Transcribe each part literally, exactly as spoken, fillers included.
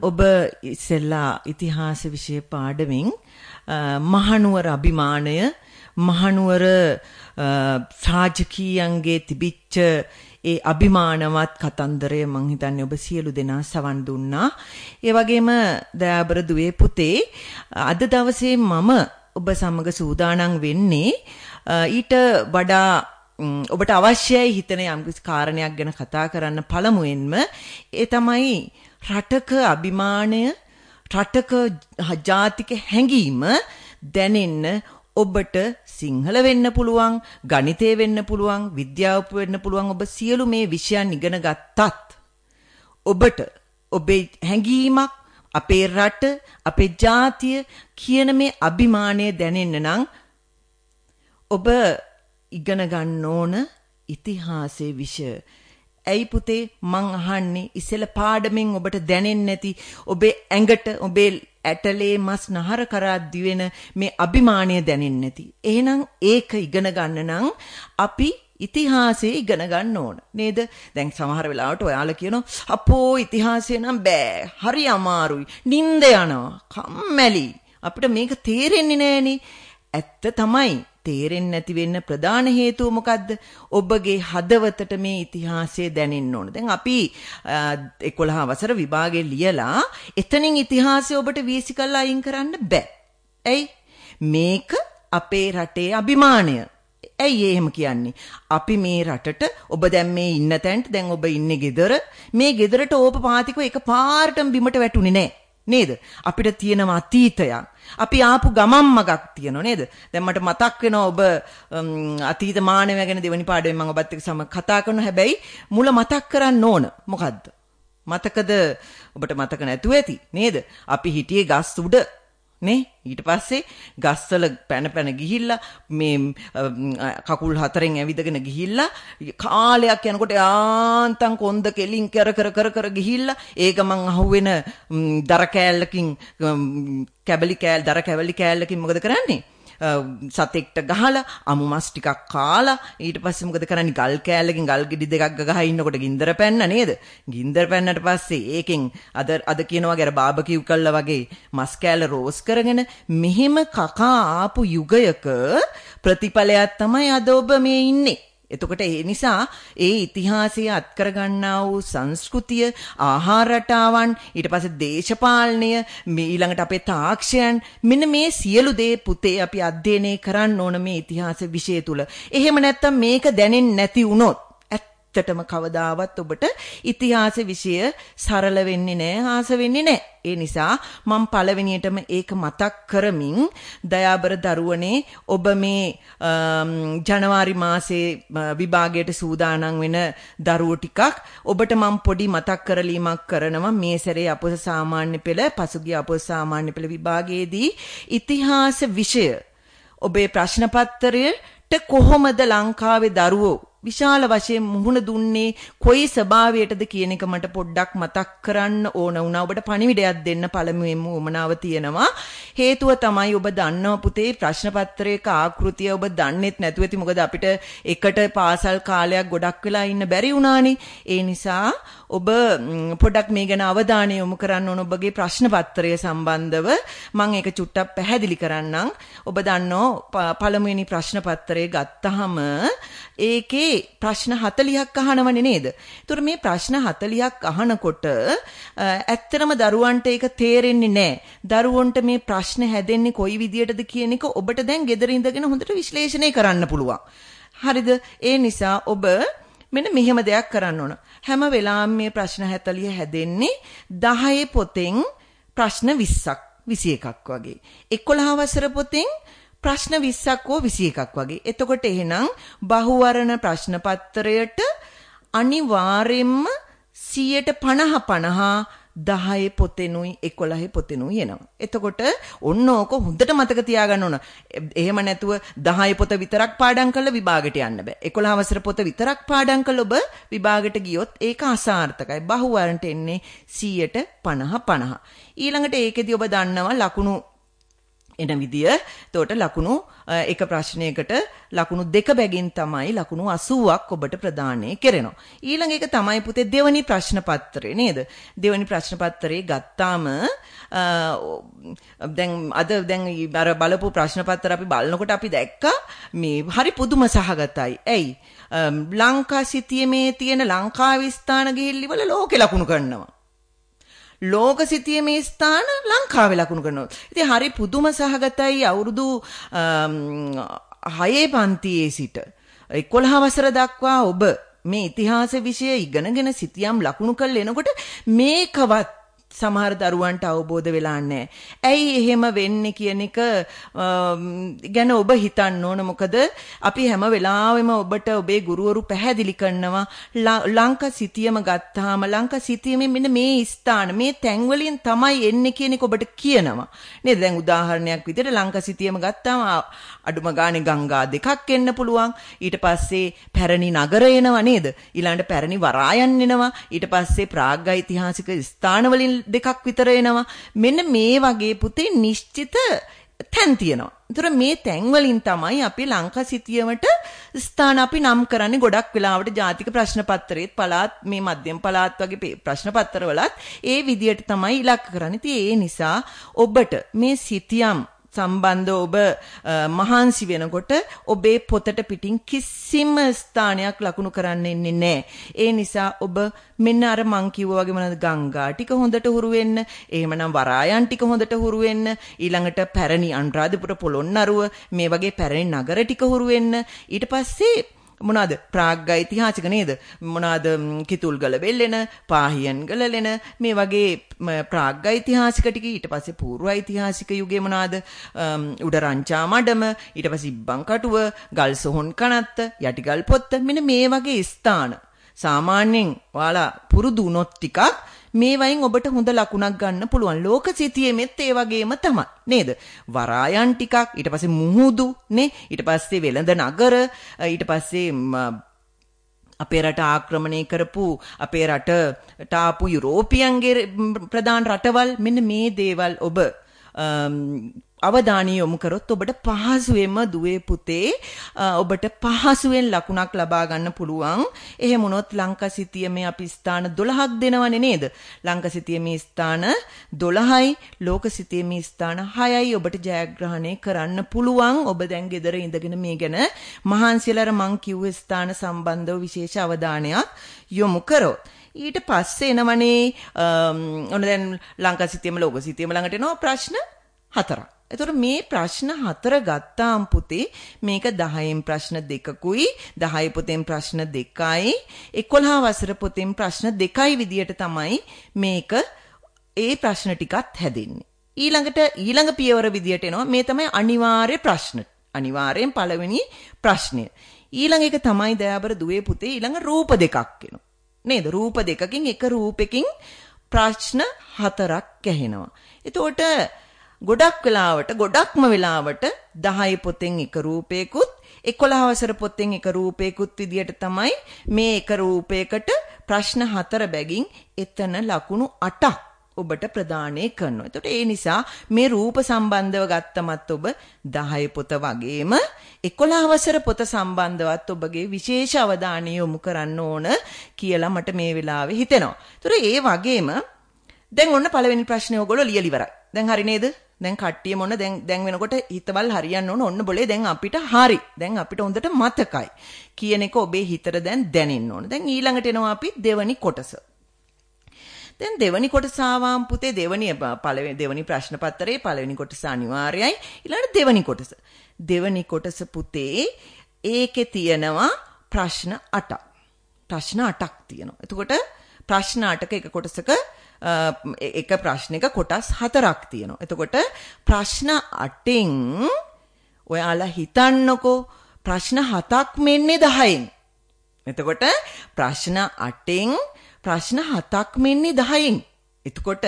ඔබ ඉස්සෙල්ලා ඉතිහාස විෂය පාඩමින් මහනුවර අභිමානය මහනුවර රාජකීයන්ගේ තිබිච්ච ඒ අභිමානවත් කතන්දරය මං හිතන්නේ ඔබ සියලු දෙනා සවන් දුන්නා. ඒ වගේම දයාබර දුවේ පුතේ අද දවසේ මම ඔබ සමග සූදානම් වෙන්නේ ඊට වඩා ඔබට අවශ්‍යයි හිතන යම්කිසි කාරණයක් ගැන කතා කරන්න. පළමුවෙන්ම ඒ තමයි රටක අභිමානය, රටක ජාතික හැඟීම දැනෙන්න ඔබට සිංහල වෙන්න පුළුවන්, ගණිතය වෙන්න පුළුවන්, විද්‍යාව වෙන්න පුළුවන්. ඔබ සියලු මේ විෂයන් ඉගෙන ගත්තත් ඔබට ඔබේ හැඟීමක්, අපේ රට, අපේ ජාතිය කියන මේ අභිමානය දැනෙන්න නම් ඔබ ඉගෙන ගන්න ඕන ඉතිහාසයේ විෂය. ඇයි පුතේ මං අහන්නේ ඉස්සෙල්ල පාඩමෙන් ඔබට දැනෙන්නේ නැති ඔබේ ඇඟට ඔබේ ඇටලේ මස් නහර කරා දිවෙන මේ අභිමානය දැනෙන්නේ නැති. එහෙනම් ඒක ඉගෙන ගන්න නම් අපි ඉතිහාසයේ ඉගෙන ගන්න ඕන නේද? දැන් සමහර වෙලාවට ඔයාලා කියනවා අපෝ ඉතිහාසය නම් බෑ, හරි අමාරුයි, නිින්ද යනවා, කම්මැලි, අපිට මේක තේරෙන්නේ නෑනේ. ඇත්ත තමයි. තේරෙන්නේ නැති වෙන්න ප්‍රධාන හේතුව මොකද්ද? ඔබගේ හදවතට මේ ඉතිහාසය දැනෙන්න ඕන. දැන් අපි එකොළහ වසර විභාගේ ලියලා එතනින් ඉතිහාසය ඔබට වීසි කරලා අයින් කරන්න බෑ. ඇයි? මේක අපේ රටේ අභිමානය. ඇයි එහෙම කියන්නේ? අපි මේ රටට ඔබ දැන් මේ ඉන්න තැනට දැන් ඔබ ඉන්නේ ගෙදර. මේ ගෙදරට ඕපපාතිකව එකපාරටම බිමට වැටුනේ නෑ. නේද? අපිට තියෙනවා අතීතයක්. අපි ආපු ගමන් මගක් තියෙනවා නේද? දැන් මට මතක් වෙනවා ඔබ අතීත මානවය ගැන දෙවනි පාඩමෙන් මම ඔබත් එක්ක සම කතා කරනවා. හැබැයි මුල මතක් කරන්න ඕන. මොකද්ද? මතකද? ඔබට මතක නැතුව ඇති නේද? අපි හිටියේ ගස් උඩ නේ. ඊට පස්සේ ගස්වල පැන පැන ගිහිල්ලා මේ කකුල් හතරෙන් ඇවිදගෙන ගිහිල්ලා කාලයක් යනකොට යාන්තම් කොන්ද කෙලින් කර කර කර කර ගිහිල්ලා ඒක මං අහුවෙන දර කෑල්ලකින් කැබලි කෑල් දර කැබලි කෑල්ලකින් මොකද කරන්නේ? සතෙක්ට ගහලා අමු මස් ටිකක් කාලා ඊට පස්සේ මොකද කරන්නේ? ගල් කෑල්ලකින් ගල් ගෙඩි දෙකක් ගගහ ඉන්නකොට ගින්දර පැන්න නේද? ගින්දර පැන්නට පස්සේ ඒකෙන් අද අද කියනවා වගේ අර බාබකියු කළා වගේ මස් කෑල්ල රෝස් කරගෙන මෙහෙම කකා ආපු යුගයක ප්‍රතිඵලයක් තමයි අද ඔබ මේ ඉන්නේ. එතකොට ඒ නිසා ඒ ඉතිහාසය අත්කර ගන්නා වූ සංස්කෘතිය, ආහාර රටාවන්, ඊට පස්සේ දේශපාලනය, ඊළඟට අපේ තාක්ෂයන්, මෙන්න මේ සියලු දේ පුතේ අපි අධ්‍යයනය කරන්න ඕන මේ ඉතිහාස විෂය තුල. එහෙම නැත්තම් මේක දැනෙන්නේ නැති වුණොත් ඇත්තටම කවදාවත් ඔබට ඉතිහාස විෂය සරල වෙන්නේ නැහැ, ආස වෙන්නේ නැහැ. ඒ නිසා මම පළවෙනියටම ඒක මතක් කරමින් දයාබර දරුවනේ ඔබ මේ ජනවාරි මාසේ විභාගයට සූදානම් වෙන දරුවෝ ටිකක් ඔබට මම පොඩි මතක් කරලීමක් කරනවා. මේ සැරේ අපොස සාමාන්‍ය පෙළ පසුගිය අපොස සාමාන්‍ය පෙළ විභාගයේදී ඉතිහාස විෂය ඔබේ ප්‍රශ්න පත්‍රයට කොහොමද ලංකාවේ දරුවෝ විශාල වශයෙන් මුහුණ දුන්නේ කොයි ස්වභාවයටද කියන එක මට පොඩ්ඩක් මතක් කරන්න ඕන වුණා. ඔබට පණිවිඩයක් දෙන්න පළමුවෙන්ම උමනාව තියෙනවා. හේතුව තමයි ඔබ දන්නව පුතේ ප්‍රශ්න පත්‍රයක ආකෘතිය ඔබ දන්නෙත් නැතුව ඇති. මොකද අපිට එකට පාසල් කාලයක් ගොඩක් වෙලා ඉන්න බැරි වුණානේ. ඒ නිසා ඔබ පොඩ්ඩක් මේ ගැන අවධානය යොමු කරන්න ඕන ඔබගේ ප්‍රශ්න පත්‍රය සම්බන්ධව. මම ඒක චුට්ටක් පැහැදිලි කරන්නම්. ඔබ දන්නෝ පළමුවෙනි ප්‍රශ්න පත්‍රය ගත්තාම ඒකේ ප්‍රශ්න හතළිහක් අහනවනේ නේද? ඒතර මේ ප්‍රශ්න හතළිහක් අහනකොට ඇත්තටම දරුවන්ට ඒක තේරෙන්නේ නැහැ. දරුවන්ට මේ ප්‍රශ්න හැදෙන්නේ කොයි විදියටද කියන එක ඔබට දැන් ගෙදර ඉඳගෙන හොඳට විශ්ලේෂණය කරන්න පුළුවන්. හරිද? ඒ නිසා ඔබ මෙන්න මෙහෙම දෙයක් කරන්න ඕන. හැම වෙලාවෙම මේ ප්‍රශ්න හතළිහ හැදෙන්නේ දහය පොතෙන් ප්‍රශ්න විස්සක් විසි එකක් වගේ. එකොළහ වසර පොතෙන් ප්‍රශ්න විස්සක් හෝ විසි එකක් වගේ. එතකොට එහෙනම් බහුවර්ණ ප්‍රශ්න පත්‍රයට අනිවාර්යෙන්ම සියයට පනහ පනහ දහය පොතෙනුයි එකොළහ පොතෙනුයි එනවා. එතකොට ඔන්න ඕක හොඳට මතක තියාගන්න ඕන. එහෙම නැතුව දහය පොත විතරක් පාඩම් කරලා විභාගයට යන්න බෑ. එකොළහ වසර පොත විතරක් පාඩම් කරලා ඔබ විභාගයට ගියොත් ඒක අසාර්ථකයි. බහුවර්ණට එන්නේ සියයට පනහ පනහ. ඊළඟට ඒකෙදි ඔබ දන්නවා ලකුණු එන විදිය. එතකොට ලකුණු එක ප්‍රශ්නයකට ලකුණු දෙක බැගින් තමයි ලකුණු අසූවක් ඔබට ප්‍රදානය කෙරෙනවා. ඊළඟ එක තමයි පුතේ දෙවනි ප්‍රශ්න පත්‍රය නේද? දෙවනි ප්‍රශ්න පත්‍රයේ ගත්තාම දැන් අද දැන් අර බලපු ප්‍රශ්න පත්‍ර අපි බලනකොට අපි දැක්කා මේ හරි පුදුම සහගතයි. ඇයි? ලංකා සිතියමේ තියෙන ලංකාවේ ස්ථාන ගිහිල්ලිවල ලෝකේ ලකුණු කරනවා. ලෝක සිතියමේ ස්ථාන ලංකාවේ ලකුණු කරනවා. ඉතින් හරි පුදුම සහගතයි. අවුරුදු හයේ පන්තියේ සිට එකොළහ වසර දක්වා ඔබ මේ ඉතිහාස විෂය ඉගෙනගෙන සිතියම් ලකුණු කරලා එනකොට මේකවත් සමහර දරුවන්ට අවබෝධ වෙලා නැහැ. ඇයි එහෙම වෙන්නේ කියන එක ගැන ඔබ හිතන්න ඕන. මොකද අපි හැම වෙලාවෙම ඔබට ඔබේ ගුරුවරු පැහැදිලි කරනවා ලංකා සිතියම ගත්තාම ලංකා සිතියමේ මෙන්න මේ ස්ථාන මේ තැන් වලින් තමයි එන්නේ කියන එක ඔබට කියනවා. නේද? දැන් උදාහරණයක් විදිහට ලංකා සිතියම ගත්තාම අඩුම ගානේ ගංගා දෙකක් එන්න පුළුවන්. ඊට පස්සේ පැරණි නගර එනවා නේද? ඊළඟට පැරණි වරායන් එනවා. ඊට පස්සේ ප්‍රාග් ඓතිහාසික ස්ථාන වලින් දෙකක් විතර එනවා. මෙන්න මේ වගේ පුතේ නිශ්චිත තැන් තියෙනවා. ඒතර මේ තැන් වලින් තමයි අපි ලංකා සිතියමට ස්ථාන අපි නම් කරන්නේ. ගොඩක් වෙලාවට ජාතික ප්‍රශ්න පත්‍රයේත් පළාත් මේ මධ්‍යම පළාත් වගේ ප්‍රශ්න පත්‍රවලත් ඒ විදියට තමයි ඉලක්ක කරන්නේ. ඉතින් ඒ නිසා ඔබට මේ සිතියම් සම්බන්ධ ඔබ මහන්සි වෙනකොට ඔබේ පොතට පිටින් කිසිම ස්ථානයක් ලකුණු කරන්න ඉන්නේ නැහැ. ඒ නිසා ඔබ මෙන්න අර මං කිව්වා වගේ මොනවද ගංගා ටික හොඳට හුරු වෙන්න, එහෙමනම් වරායන් ටික හොඳට හුරු වෙන්න, ඊළඟට පැරණි අනුරාධපුර පොළොන්නරුව මේ වගේ පැරණි නගර ටික හුරු වෙන්න. ඊට පස්සේ මොනවාද ප්‍රාග් ඓතිහාසික නේද? මොනවාද කිතුල්ගල වෙල්ලෙන, පාහියන්ගල ලෙන මේ වගේ ප්‍රාග් ඓතිහාසික ටික. ඊට පස්සේ පූර්ව ඓතිහාසික යුගයේ මොනවාද උඩරංචා මඩම, ඊට පස්සේ ඉබ්බන් කටුව, ගල් සොහොන් කනත්ත, යටිගල් පොත්ත මෙන්න මේ වගේ ස්ථාන සාමාන්‍යයෙන් ඔයාලා පුරුදු වුණොත් ටිකක් මේ වයින් ඔබට හොඳ ලකුණක් ගන්න පුළුවන්. ලෝක සිතියෙමෙත් ඒ වගේම තමයි නේද? වරායන් ටිකක්, ඊට පස්සේ මුහුදු නේ, ඊට පස්සේ වෙළඳ නගර, ඊට පස්සේ අපේ රට ආක්‍රමණය කරපු අපේ රටට ආපු යුරෝපියන්ගේ ප්‍රධාන රටවල් මෙන්න මේ දේවල් ඔබ අවධානය යොමු කරොත් ඔබට පහසුවෙන්ම දුවේ පුතේ ඔබට පහසුවෙන් ලකුණක් ලබා ගන්න පුළුවන්. එහෙම වුණොත් ලංකා සිතියමේ අපි ස්ථාන දොළහක් දෙනවනේ නේද? ලංකා සිතියමේ ස්ථාන දොළහයි, ලෝක සිතියමේ ස්ථාන හයයි ඔබට ජයග්‍රහණය කරන්න පුළුවන්. ඔබ දැන් ගෙදර ඉඳගෙන මේ ගැන මහන්සියලර මං කිව්ව ස්ථාන සම්බන්ධව විශේෂ අවධානයක් යොමු කරොත්. ඊට පස්සේ එනවනේ ඔන්න දැන් ලංකා සිතියම ලෝක සිතියම ළඟට එනවා ප්‍රශ්න හතරක්. එතකොට මේ ප්‍රශ්න හතර ගත්තාම පුතේ මේක දහයෙන් ප්‍රශ්න දෙකකුයි, දහය පොතෙන් ප්‍රශ්න දෙකයි, එකොළහ වසර පොතෙන් ප්‍රශ්න දෙකයි විදියට තමයි මේක ඒ ප්‍රශ්න ටිකත් හැදෙන්නේ. ඊළඟට ඊළඟ පියවර විදියට එනවා මේ තමයි අනිවාර්ය ප්‍රශ්න. අනිවාර්යෙන් පළවෙනි ප්‍රශ්නය. ඊළඟ එක තමයි දයාබර දුවේ පුතේ ඊළඟ රූප දෙකක් එනවා. නේද? රූප දෙකකින් එක රූපෙකින් ප්‍රශ්න හතරක් ඇහෙනවා. එතකොට ගොඩක් වෙලාවට ගොඩක්ම වෙලාවට දහය පොතෙන් එක රූපයකුත් එකොළහ වසර පොතෙන් එක රූපයකුත් විදියට තමයි මේ එක රූපයකට ප්‍රශ්න හතර බැගින් එතන ලකුණු අටක් ඔබට ප්‍රදානය කරනවා. එතකොට ඒ නිසා මේ රූප සම්බන්ධව ගත්තමත් ඔබ දහය පොත වගේම එකොළහ වසර පොත සම්බන්ධවත් ඔබගේ විශේෂ අවධානය යොමු කරන්න ඕන කියලා මට මේ වෙලාවේ හිතෙනවා. ඒතර ඒ වගේම දැන් ඔන්න පළවෙනි ප්‍රශ්නේ ඔයගොල්ලෝ ලියලා ඉවරයි. දැන් හරි නේද? දැන් කට්ටිය මොන දැන් දැන් වෙනකොට හිතවල් හරියන්න ඕන. ඔන්න બોලේ දැන් අපිට හරි. දැන් අපිට හොඳට මතකයි. කියන එක ඔබේ හිතට දැන් දැනෙන්න ඕන. දැන් ඊළඟට එනවා අපි දෙවනි කොටස. දැන් දෙවනි කොටස ආවම් පුතේ දෙවනි පළවෙනි දෙවනි ප්‍රශ්න පත්‍රයේ පළවෙනි කොටස අනිවාර්යයි. ඊළඟට දෙවනි කොටස. දෙවනි කොටස පුතේ ඒකේ තියෙනවා ප්‍රශ්න අටක්. ප්‍රශ්න අටක් තියෙනවා. එතකොට ප්‍රශ්න අටක එක කොටසක එක ප්‍රශ්නයක කොටස් හතරක් තියෙනවා. එතකොට ප්‍රශ්න අටෙන් ඔයාලා හිතන්නකෝ ප්‍රශ්න හතක් මෙන්නේ දහයෙන්. එතකොට ප්‍රශ්න අටෙන් ප්‍රශ්න හතක් මෙන්නේ දහයෙන්. එතකොට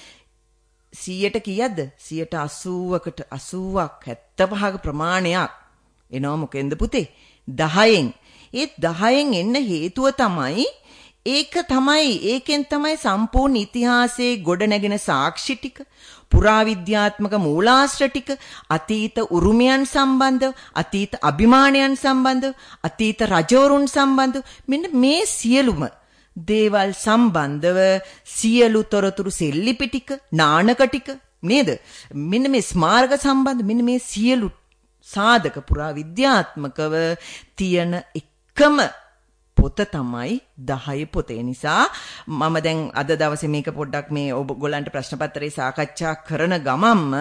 සීයට කීයක්ද? සීයට අසූවකට අසූවක් හැත්තෑ පහක ප්‍රමාණයක් එනවා මොකෙන්ද පුතේ? දහයෙන්. ඒ දහයෙන් එන්න හේතුව තමයි ඒක තමයි ඒකෙන් තමයි සම්පූර්ණ ඉතිහාසයේ ගොඩනැගෙන සාක්ෂි ටික, පුරාවිද්‍යාත්මක මූලාශ්‍ර ටික, අතීත උරුමයන් සම්බන්ධව, අතීත අභිමානයන් සම්බන්ධව, අතීත රජවරුන් සම්බන්ධව මෙන්න මේ සියලුම දේවල් සම්බන්ධව සියලු තොරතුරු සෙල්ලිපි ටික, නානක ටික නේද? මෙන්න මේ ස්මාරක සම්බන්ධ මෙන්න මේ සියලු සාධක පුරාවිද්‍යාත්මකව තියෙන එකම පොත තමයි දහය පොත. ඒ නිසා මම දැන් අද දවසේ මේක පොඩ්ඩක් මේ ඔයගොල්ලන්ට ප්‍රශ්න පත්‍රේ සාකච්ඡා කරන ගමම්ම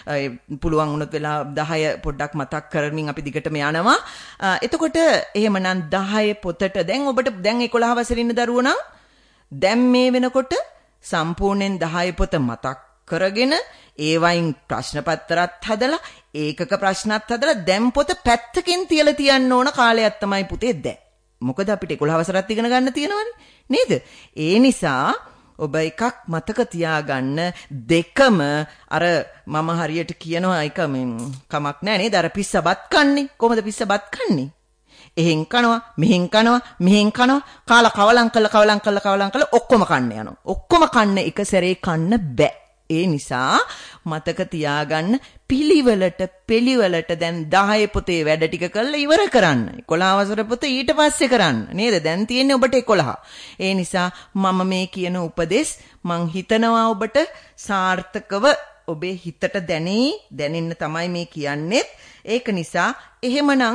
පුළුවන් වුණොත් වෙලා දහය පොඩ්ඩක් මතක් කරමින් අපි දිගටම යනවා. එතකොට එහෙමනම් දහය පොතට දැන් ඔබට දැන් එකොළහ වසරේ ඉන්න දරුවෝ නම් දැන් මේ වෙනකොට සම්පූර්ණයෙන් දහය පොත මතක් කරගෙන ඒවයින් ප්‍රශ්න පත්‍රات හදලා ඒකක ප්‍රශ්නත් හදලා දැන් පොත පැත්තකින් තියලා තියන්න ඕන කාලයක් තමයි පුතේ දැන්. මොකද අපිට එකොළහ වසරක් ඉගෙන ගන්න තියෙනවනේ නේද? ඒ නිසා ඔබ එකක් මතක තියාගන්න, දෙකම අර මම හරියට කියනවා එක මේ කමක් නැහැ නේද? අර පිස්සබත් කන්නේ. කොහොමද පිස්සබත් කන්නේ? එහෙන් කනවා, මෙහෙන් කනවා, මෙහෙන් කනවා, කාලා කවලම් කළා කවලම් කළා කවලම් කළා ඔක්කොම කන්න යනවා. ඔක්කොම කන්න එක සැරේ කන්න බෑ. ඒ නිසා මතක තියාගන්න, පිළිවෙලට පිළිවෙලට දැන් දහය පොතේ වැඩ ටික කරලා ඉවර කරන්න. එකොළහ වසර පොත ඊට පස්සේ කරන්න. නේද? දැන් තියෙන්නේ ඔබට එකොළහ. ඒ නිසා මම මේ කියන උපදෙස් මං හිතනවා ඔබට සාර්ථකව ඔබේ හිතට දැනෙයි. දැනෙන්න තමයි මේ කියන්නේ. ඒක නිසා එහෙමනම්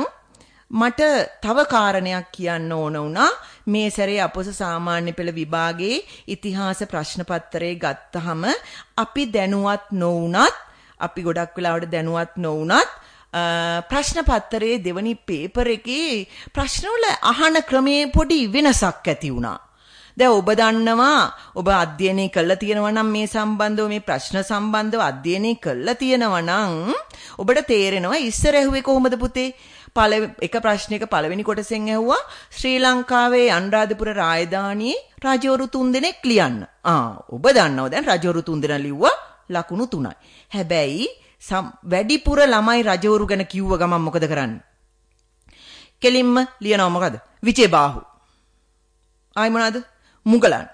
මට තව කාරණයක් කියන්න ඕන වුණා. මේ සැරේ අපොස සාමාන්‍ය පෙළ විභාගයේ ඉතිහාස ප්‍රශ්න පත්‍රයේ ගත්තහම අපි දැනුවත් නොවුනත්, අපි ගොඩක් වෙලාවට දැනුවත් නොවුනත් ප්‍රශ්න පත්‍රයේ දෙවනි පේපර් එකේ ප්‍රශ්න වල අහන ක්‍රමයේ පොඩි වෙනසක් ඇති වුණා. දැන් ඔබ දන්නවා, ඔබ අධ්‍යයනය කළා තියෙනවා නම් මේ සම්බන්ධව මේ ප්‍රශ්න සම්බන්ධව අධ්‍යයනය කළා තියෙනවා නම් ඔබට තේරෙනවා ඉස්සර ඇහුවේ කොහොමද පුතේ? පළවෙනි එක ප්‍රශ්නයක පළවෙනි කොටසෙන් ඇහුවා ශ්‍රී ලංකාවේ අනුරාධපුර රාජධානියේ රජවරු තුන්දෙනෙක් ලියන්න. ආ ඔබ දන්නවා දැන් රජවරු තුන්දෙනා ලිව්වා ලකුණු තුනයි. හැබැයි වැඩිපුර ළමයි රජවරු ගැන කිව්ව ගමන් මොකද කරන්නේ? කෙලින්ම ලියනවා මොකද? විජේබාහු. ආයි මොනවාද? මුගලන්.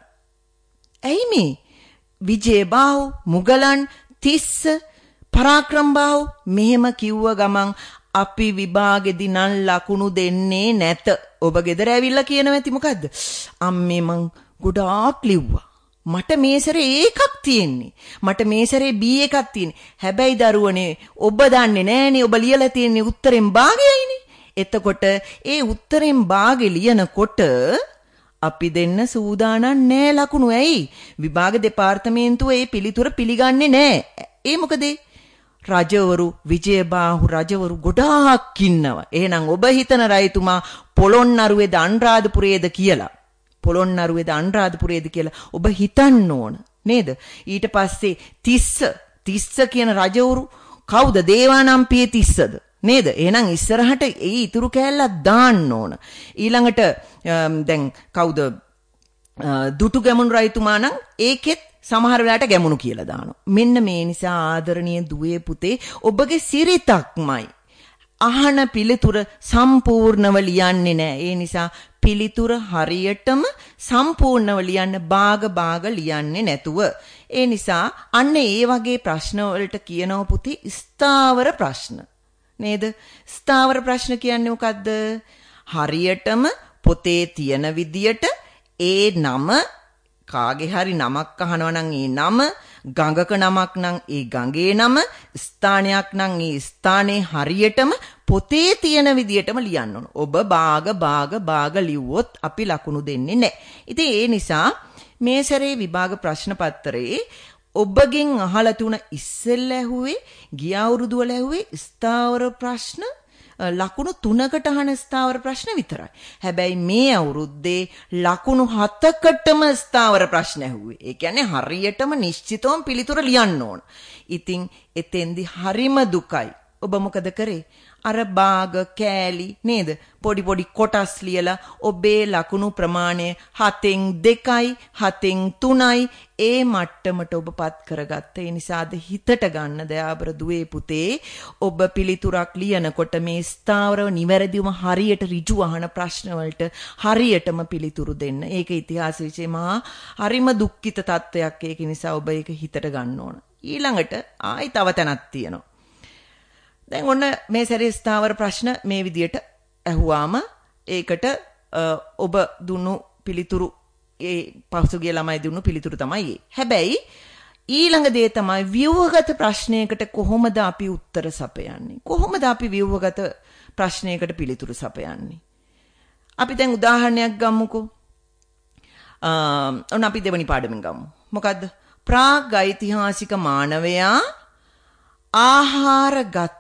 ඇයි මේ විජේබාහු, මුගලන්, තිස්ස, පරාක්‍රමබාහු මෙහෙම කිව්ව ගමන් අපි විභාගෙදි නම් ලකුණු දෙන්නේ නැත. ඔබ ගෙදර ඇවිල්ලා කියනවා ඇති මොකද්ද? අම්මේ මං ගොඩාක් ලිව්වා. මට මේ සැරේ ඒකක් තියෙන්නේ. මට මේ සැරේ බී එකක් තියෙන්නේ. හැබැයි දරුවනේ ඔබ දන්නේ නැහනේ ඔබ ලියලා තියෙන්නේ උත්තරෙන් භාගයයිනේ. එතකොට ඒ උත්තරෙන් භාගෙ ලියනකොට අපි දෙන්න සූදානම් නෑ ලකුණු. ඇයි? විභාග දෙපාර්තමේන්තුව ඒ පිළිතුර පිළිගන්නේ නෑ. ඒ මොකද? රජවරු, විජේබාහු රජවරු ගොඩාක් ඉන්නවා. එහෙනම් ඔබ හිතන රජතුමා පොළොන්නරුවේද අනුරාධපුරයේද කියලා, පොළොන්නරුවේද අනුරාධපුරයේද කියලා ඔබ හිතන්න ඕන නේද? ඊට පස්සේ තිස්ස තිස්ස කියන රජවරු කවුද? දේවානම්පිය තිස්සද නේද? එහෙනම් ඉස්සරහට ඒ ඉතුරු කෑල්ලක් දාන්න ඕන. ඊළඟට දැන් කවුද? දුටු ගැමුණු රජතුමා නම් ඒකෙත් සමහර වෙලාවට ගැමුණු කියලා දානවා. මෙන්න මේ නිසා ආදරණීය දුවේ පුතේ ඔබගේ සිරිතක්මයි අහන පිළිතුර සම්පූර්ණව ලියන්නේ නැහැ. ඒ නිසා පිළිතුර හරියටම සම්පූර්ණව ලියන්න භාග භාග ලියන්නේ නැතුව. ඒ නිසා අන්න ඒ වගේ ප්‍රශ්න වලට කියනවා පුතේ ස්ථාවර ප්‍රශ්න. නේද? ස්ථාවර ප්‍රශ්න කියන්නේ මොකද්ද? හරියටම පොතේ තියෙන විදියට ඒ නම, කාගේ හරි නමක් අහනවා නම් ඒ නම, ගඟක නමක් නම් ඒ ගඟේ නම, ස්ථානයක් නම් ඒ ස්ථානේ හරියටම පොතේ තියෙන විදියටම ලියන්න ඕන. ඔබ භාග භාග භාග ලිව්වොත් අපි ලකුණු දෙන්නේ නැහැ. ඉතින් ඒ නිසා මේ සැරේ විභාග ප්‍රශ්න පත්‍රයේ ඔබගෙන් අහලා තුන ඉස්සෙල්ලා ඇහුවේ, ගිය අවුරුදු වල ඇහුවේ ස්ථාවර ප්‍රශ්න ලකුණු තුනකට අහන ස්ථාවර ප්‍රශ්න විතරයි. හැබැයි මේ අවුරුද්දේ ලකුණු හතකටම ස්ථාවර ප්‍රශ්න ඇහුවේ. ඒ කියන්නේ හරියටම නිශ්චිතවම පිළිතුර ලියන්න ඕන. ඉතින් එතෙන්දි හරිම දුකයි. ඔබ මොකද කරේ? අර භාග කෑලි නේද පොඩි පොඩි කොටස් ලියලා ඔබේ ලකුණු ප්‍රමාණය හතෙන් දෙකයි හතෙන් තුනයි ඒ මට්ටමට ඔබපත් කරගත්ත. ඒ නිසාද හිතට ගන්න දයාබර දුවේ පුතේ ඔබ පිළිතුරක් ලියනකොට මේ ස්ථාවරව නිවැරදිවම හරියට ඍජු අහන ප්‍රශ්න වලට හරියටම පිළිතුරු දෙන්න. ඒක ඉතිහාස විෂය මහා හරිම දුක්ඛිත තත්වයක්. ඒක නිසා ඔබ ඒක හිතට ගන්න ඕන. ඊළඟට ආයි තව තැනක් තියෙනවා. දැන් ඔන්න මේ සැරේ ස්ථාවර ප්‍රශ්න මේ විදියට ඇහුවාම ඒකට ඔබ දුන්නු පිළිතුරු ඒ පසුගිය ළමයි දුන්නු පිළිතුරු තමයි ඒ. හැබැයි ඊළඟ දේ තමයි ව්‍යුහගත ප්‍රශ්නයකට කොහොමද අපි උත්තර සපයන්නේ? කොහොමද අපි ව්‍යුහගත ප්‍රශ්නයකට පිළිතුරු සපයන්නේ? අපි දැන් උදාහරණයක් ගමුකෝ. අ ඔන්න අපි දෙවනි පාඩමෙන් ගමු. මොකද්ද? ප්‍රාග් ඓතිහාසික මානවයා ආහාරගත්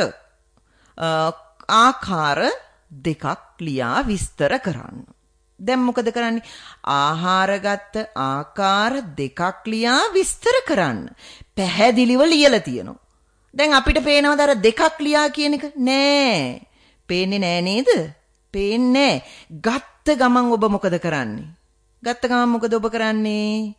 ආකාර දෙකක් ලියා විස්තර කරන්න. දැන් මොකද කරන්නේ? ආහාරගත් ආකාර දෙකක් ලියා විස්තර කරන්න. පැහැදිලිව ලියලා තියෙනවා. දැන් අපිට පේනවද අර දෙකක් ලියා කියන එක? නෑ. පේන්නේ නෑ නේද? පේන්නේ. ගත්ත ගමන් ඔබ මොකද කරන්නේ? ගත්ත ගමන් මොකද ඔබ කරන්නේ?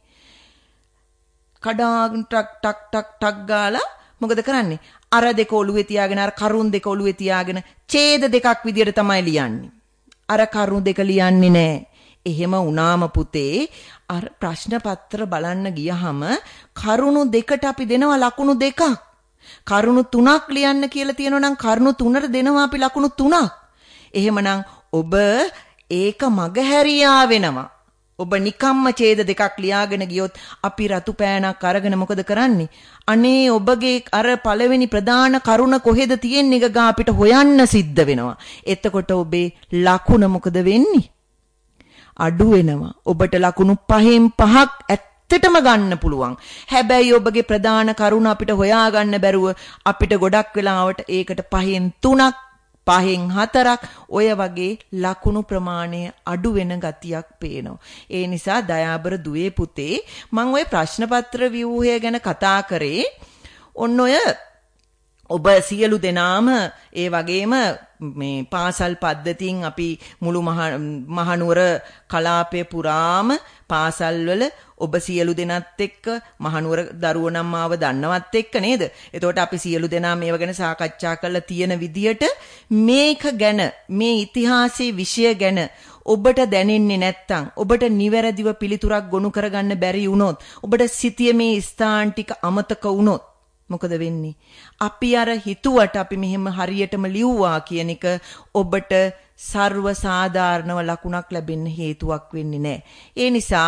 කඩාගෙන ටක් ටක් ටක් ටක් ගාලා මොකද කරන්නේ? අර දෙක ඔළුවේ තියාගෙන අර කරුණ දෙක ඔළුවේ තියාගෙන ඡේද දෙකක් විදියට තමයි ලියන්නේ. අර කරුණ දෙක ලියන්නේ නැහැ. එහෙම වුණාම පුතේ අර ප්‍රශ්න පත්‍ර බලන්න ගියහම කරුණු දෙකට අපි දෙනවා ලකුණු දෙකක්. කරුණු තුනක් ලියන්න කියලා තියෙනවා නම් කරුණු තුනට දෙනවා අපි ලකුණු තුනක්. එහෙමනම් ඔබ ඒක මගහැරියා වෙනවා. ඔබ නිකම්ම ඡේද දෙකක් ලියාගෙන ගියොත් අපි රතු පෑනක් අරගෙන මොකද කරන්නේ? අනේ ඔබගේ අර පළවෙනි ප්‍රධාන කරුණ කොහෙද තියෙන්නේ ගා අපිට හොයන්න සිද්ධ වෙනවා. එතකොට ඔබේ ලකුණ මොකද වෙන්නේ? අඩු වෙනවා. ඔබට ලකුණු පහෙන් පහක් ඇත්තටම ගන්න පුළුවන්. හැබැයි ඔබගේ ප්‍රධාන කරුණ අපිට හොයාගන්න බැරුව අපිට ගොඩක් වෙලාවට ඒකට පහෙන් තුනක් පහෙන් හතරක් ඔය වගේ ලකුණු ප්‍රමාණය අඩු වෙන ගතියක් පේනවා. ඒ නිසා දයාබර දුවේ පුතේ මම ওই ප්‍රශ්න පත්‍ර ව්‍යුහය ගැන කතා කරේ. ඔන්න ඔය ඔබ සියලු දෙනාම ඒ වගේම මේ පාසල් පද්ධතියෙන් අපි මුළු මහනුවර කලාපය පුරාම පාසල්වල ඔබ සියලු දෙනාත් එක්ක මහනුවර දරුවෝ නම් ආව දන්නවත් එක්ක නේද? එතකොට අපි සියලු දෙනා මේව ගැන සාකච්ඡා කරලා තියෙන විදියට මේක ගැන මේ ඉතිහාසයේ විෂය ගැන ඔබට දැනෙන්නේ නැත්තම් ඔබට නිවැරදිව පිළිතුරක් ගොනු කරගන්න බැරි වුණොත් ඔබට සිටියේ මේ ස්ථාන ටික අමතක වුණොත් මොකද වෙන්නේ? අපි අර හිතුවට අපි මෙහෙම හරියටම ලිව්වා කියන එක ඔබට සර්ව සාධාරණව ලකුණක් ලැබෙන්න හේතුවක් වෙන්නේ නැහැ. ඒ නිසා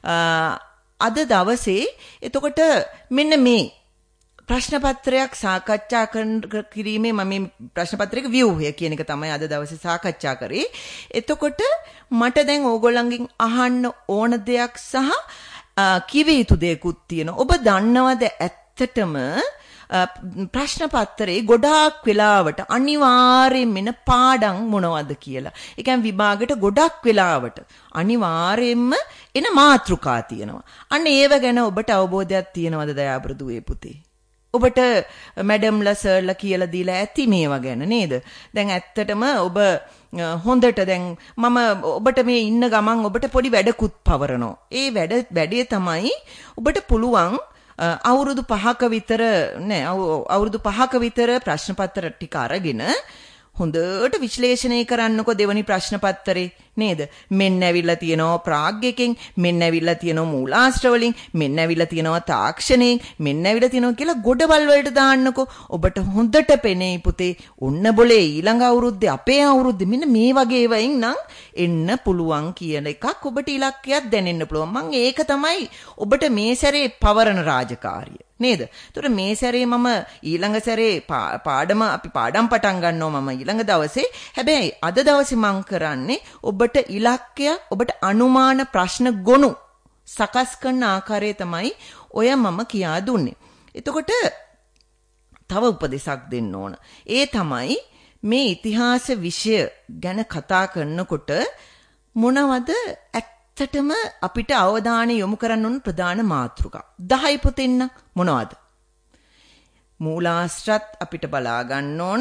අද දවසේ එතකොට මෙන්න මේ ප්‍රශ්න පත්‍රයක් සාකච්ඡා කිරීමේ මම මේ ප්‍රශ්න පත්‍රයක ව්‍යුහය කියන එක තමයි අද දවසේ සාකච්ඡා කරේ. එතකොට මට දැන් ඕගොල්ලන්ගෙන් අහන්න ඕන දෙයක් සහ කිව යුතු දෙයක්ත් තියෙනවා. ඔබ දන්නවද ඇත්තටම ප්‍රශ්න පත්‍රයේ ගොඩාක් වෙලාවට අනිවාර්යයෙන්ම එන පාඩම් මොනවද කියලා. ඒ කියන්නේ විභාගයට ගොඩක් වෙලාවට අනිවාර්යයෙන්ම එන මාතෘකා තියෙනවා. අන්න ඒව ගැන ඔබට අවබෝධයක් තියෙනවද දයාබර දුවේ පුතේ? ඔබට මැඩම්ලා සර්ලා කියලා දීලා ඇති මේවා ගැන නේද? දැන් ඇත්තටම ඔබ හොඳට දැන් මම ඔබට මේ ඉන්න ගමන් ඔබට පොඩි වැඩකුත් පවරනවා. ඒ වැඩ වැඩේ තමයි ඔබට පුළුවන් අවුරුදු පහක විතර නෑ අවුරුදු පහක විතර ප්‍රශ්න පත්‍ර ටික අරගෙන හොඳට විශ්ලේෂණය කරන්නකො දෙවනි ප්‍රශ්න පත්‍රේ නේද? මෙන්න ඇවිල්ලා තියෙනවා ප්‍රාග් එකෙන්, මෙන්න ඇවිල්ලා තියෙනවා මූලාශ්‍ර වලින්, මෙන්න ඇවිල්ලා තියෙනවා තාක්ෂණයෙන්, මෙන්න ඇවිල්ලා තියෙනවා කියලා ගොඩවල් වලට දාන්නකො. ඔබට හොඳට පෙනේ පුතේ ඔන්න બોලේ ඊළඟ අවුරුද්දේ අපේ අවුරුද්දේ මෙන්න මේ වගේ වයින් නම් එන්න පුළුවන් කියන එකක් ඔබට ඉලක්කයක් දැනෙන්න පුළුවන්. මම ඒක තමයි ඔබට මේ සැරේ පවරන රාජකාරිය. නේද? ඒතර මේ සැරේ මම ඊළඟ සැරේ පාඩම අපි පාඩම් පටන් ගන්නවා මම ඊළඟ දවසේ. හැබැයි අද දවසේ මම කරන්නේ ඔබට ඉලක්කය ඔබට අනුමාන ප්‍රශ්න ගොනු සකස් කරන ආකාරය තමයි ඔය මම කියා දුන්නේ. එතකොට තව උපදේශක් දෙන්න ඕන. ඒ තමයි මේ ඉතිහාස විෂය ගැන කතා කරනකොට මොනවද ඇත්තටම අපිට අවධානය යොමු කරන්න ඕන ප්‍රධාන මාතෘකා දහය පුතෙන්න මොනවද? මූලාශ්‍රත් අපිට බලා ගන්න ඕන.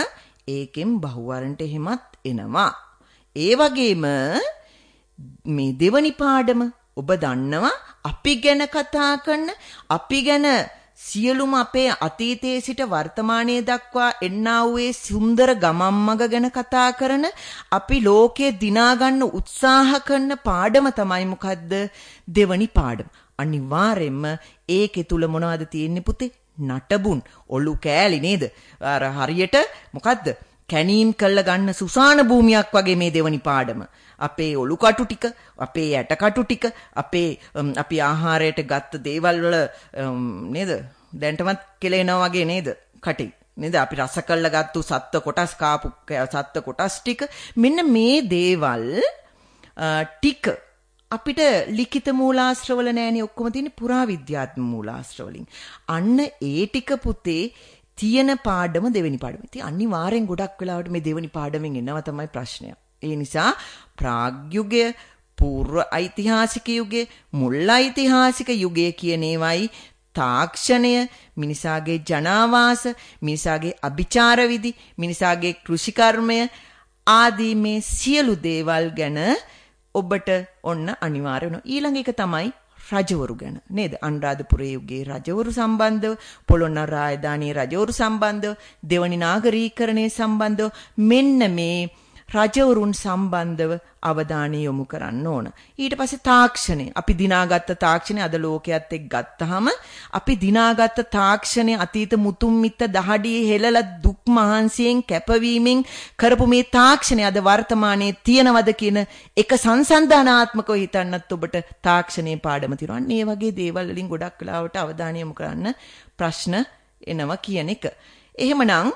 ඒකෙන් බහුවරණට එහෙමත් එනවා. ඒ වගේම මේ දෙවනි පාඩම ඔබ දන්නවා අපි ගැන කතා කරන අපි ගැන සියලුම අපේ අතීතයේ සිට වර්තමානයේ දක්වා එන්නා වූ සුන්දර ගමන් මඟ ගැන කතා කරන අපි ලෝකේ දිනා ගන්න උත්සාහ කරන පාඩම තමයි මොකද්ද? දෙවනි පාඩම. අනිවාර්යෙන්ම ඒකේ තුල මොනවද තියෙන්නේ පුතේ? නටබුන් ඔලු කෑලි නේද? අර හරියට මොකද්ද? කැනීම් කළ ගන්න සුසාන භූමියක් වගේ මේ දෙවනි පාඩම. අපේ ඔලු කටු ටික, අපේ ඇට කටු ටික, අපේ අපි ආහාරයට ගත්ත දේවල් වල නේද? දැන්ටමත් කෙලෙනවා වගේ නේද? කටි. නේද? අපි රස කළ ගත්තු සත්ත්ව කොටස් කාපු සත්ත්ව කොටස් ටික. මෙන්න මේ දේවල් ටික අපිට ලිඛිත මූලාශ්‍රවල නෑනේ ඔක්කොම තියෙන්නේ පුරාවිද්‍යාත්මක මූලාශ්‍රවලින්. අන්න ඒ ටික පුතේ තියෙන පාඩම දෙවෙනි පාඩම. ඉතින් අනිවාර්යෙන් ගොඩක් වෙලාවට මේ දෙවෙනි පාඩමෙන් එනවා තමයි ප්‍රශ්නය. ඒ නිසා ප්‍රාග්යුගය, පූර්ව ඓතිහාසික යුගය, මුල් ඓතිහාසික යුගය කියන ඒවායි තාක්ෂණය, මිනිසාගේ ජනාවාස, මිනිසාගේ අභිචාර විදි, මිනිසාගේ කෘෂිකර්මය ආදී මේ සියලු දේවල් ගැන ඔබට ඔන්න අනිවාර්ය වෙනවා. ඊළඟ එක තමයි රජවරු ගැන නේද? අනුරාධපුරයේ යුගයේ රජවරු සම්බන්ධව, පොළොන්නරු රාජධානියේ රජවරු සම්බන්ධව, දෙවනි නාගරීකරණයේ සම්බන්ධව මෙන්න මේ රජවරුන් සම්බන්ධව අවධානය යොමු කරන්න ඕන. ඊට පස්සේ තාක්ෂණය. අපි දිනාගත්ත තාක්ෂණය අද ලෝකයේත් එක්ක ගත්තාම අපි දිනාගත්ත තාක්ෂණය අතීත මුතුන් මිත්ත දහඩියේ හෙළලා දුක් මහන්සියෙන් කැපවීමෙන් කරපු මේ තාක්ෂණය අද වර්තමානයේ තියෙනවද කියන එක සංසන්දනාත්මකව හිතන්නත් ඔබට තාක්ෂණයේ පාඩම තියෙනවා. අන්න ඒ වගේ දේවල් වලින් ගොඩක් වෙලාවට අවධානය යොමු කරන්න ප්‍රශ්න එනවා කියන එක. එහෙමනම්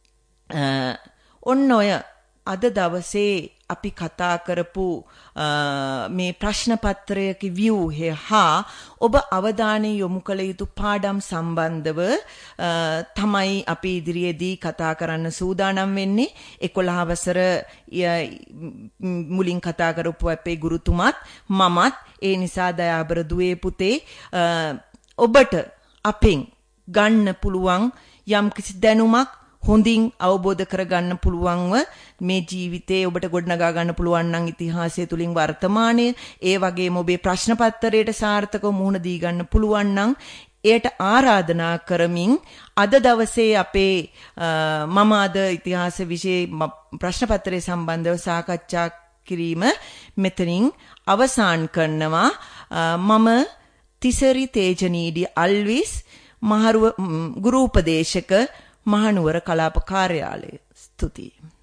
ඔන්න ඔය අද දවසේ අපි කතා කරපු මේ ප්‍රශ්න පත්‍රයක ව්‍යුහය හා ඔබ අවධානය යොමු කළ යුතු පාඩම් සම්බන්ධව තමයි අපි ඉදිරියේදී කතා කරන්න සූදානම් වෙන්නේ. එකොළහ වසර මුලින් කතා කරපු අපේ ගුරුතුමත් මමත් ඒ නිසා දයාබර දුවේ පුතේ ඔබට අපෙන් ගන්න පුළුවන් යම්කිසි දැනුමක් හොඳින් අවබෝධ කරගන්න පුළුවන්ව මේ ජීවිතේ ඔබට ගොඩනගා ගන්න පුළුවන් නම් ඉතිහාසය තුලින් වර්තමානයේ ඒ වගේම ඔබේ ප්‍රශ්න පත්‍රයට සාර්ථකව මුහුණ දී ගන්න පුළුවන් නම් එයට ආරාධනා කරමින් අද දවසේ අපේ මම අද ඉතිහාස විෂය ප්‍රශ්න පත්‍රය සම්බන්ධව සාකච්ඡා කිරීම මෙතනින් අවසන් කරනවා. මම තිසරි තේජනීඩි අල්විස් මහරුව ගුරු උපදේශක මහනුවර කලාප කාර්යාලය. ස්තුතියි.